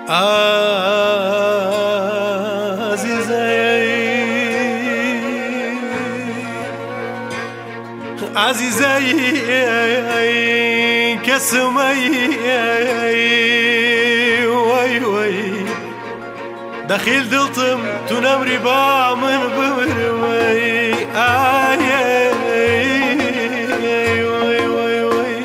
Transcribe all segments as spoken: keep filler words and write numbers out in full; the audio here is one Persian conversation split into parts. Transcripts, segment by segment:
عزيزي كسمي وي وي دخيل دلتم تنام رباع من بمروي آي وي وي وي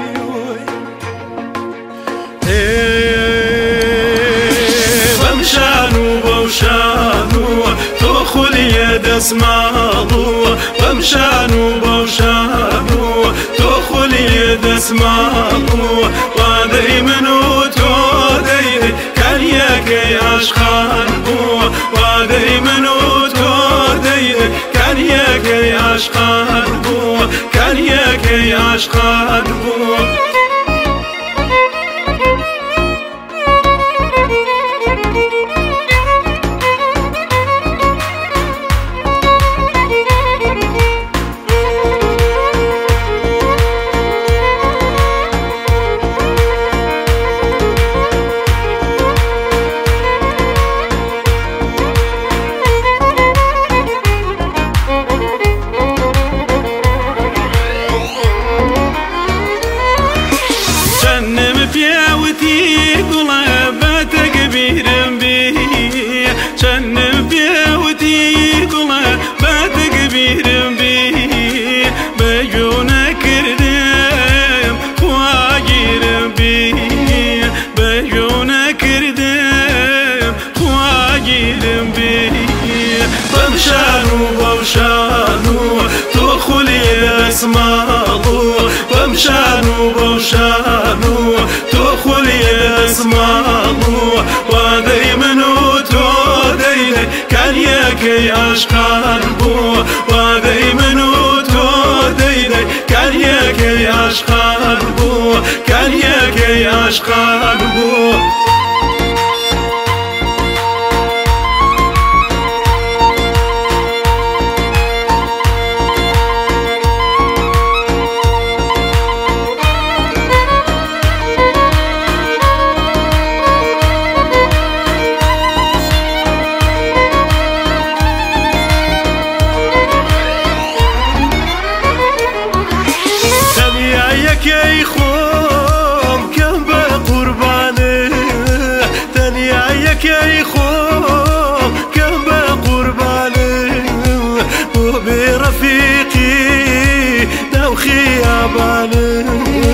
بمشانو بوشانو تدخل يد اسمالو بمشانو بوشانو تدخل يد اسمالو وادي منو تودي كان يكي عشقان بو وادي منو تودي كان يكي عشقان بو كان يكي عشقان بو بمشانو بوشانو تدخل اسمالو بمشانو بوشانو تدخل اسمالو وادي منو تودي كان يكي عشقان بو وادي منو تودي كان يكي عشقان بو كان يكي عشقان بو كي خوم كم بقربانه تنيا كي خوم كم بقربانه وبرفيقي دوخي يابانه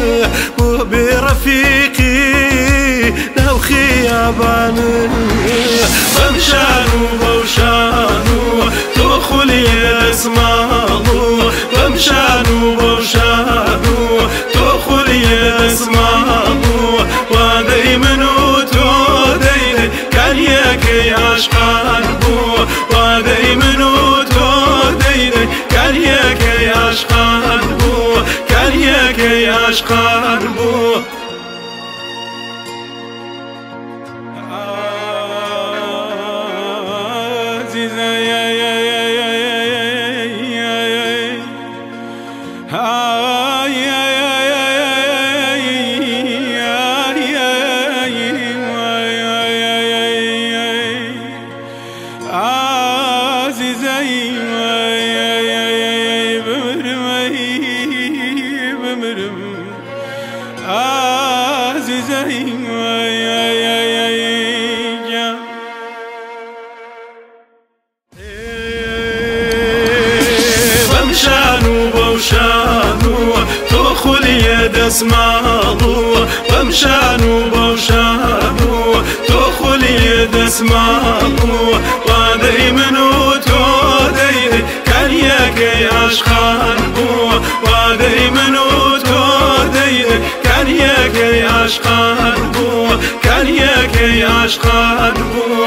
وبرفيقي دوخي يابانه بمشانو بوشانو تدخل اسمالو بمشانو بوشانو تدخل اسمالو وادي منو تودي كان يكي عشقان بو وادي منو تودي كان يكي عشقان بو كان يكي عشقان بو بمشانو بوشانو تدخل يد اسمالو بمشانو بوشانو تدخل يد اسمالو وادي منو تودي كان يكي عشقان بو وادي منو تودي كان يكي عشقان بو كان يكي عشقان بو